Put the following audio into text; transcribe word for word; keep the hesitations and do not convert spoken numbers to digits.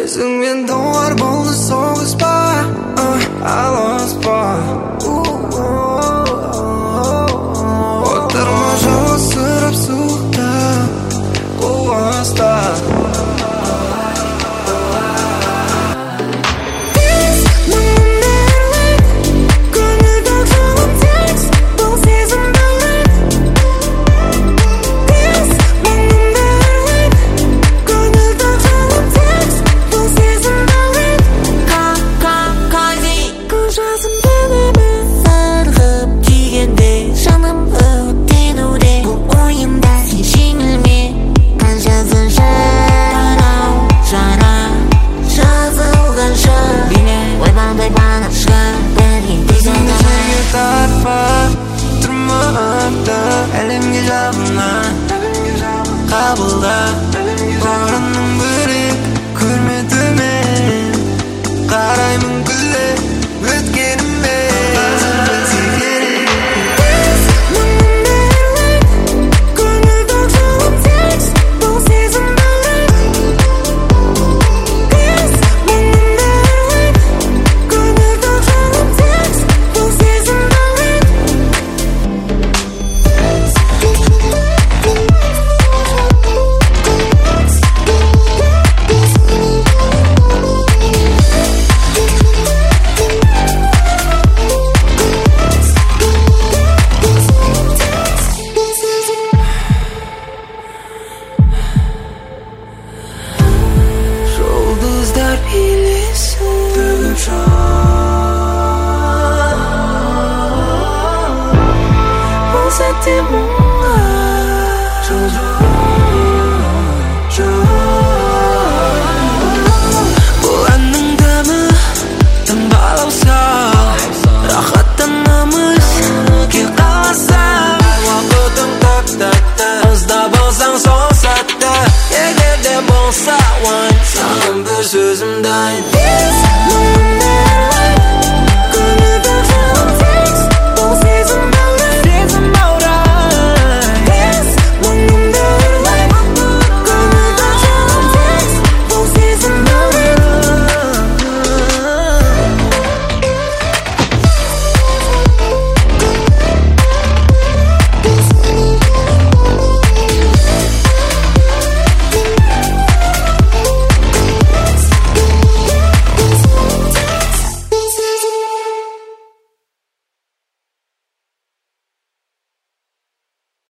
Өзіңмен доғар болды соғыспа, алыспа. Отырма жалғызсырап суықта, қуаста. Әлемге жабына қабылда орынның бөлек көрме төмен қараймын күле өткеніме Бұл әннің дәмі тым балауса, рахаттанамыз ке қаласақ. Уақытың тәп-тәтті, ызда болсаң сол сәтті, егер де болса уайым, саған бір сөзім дайын.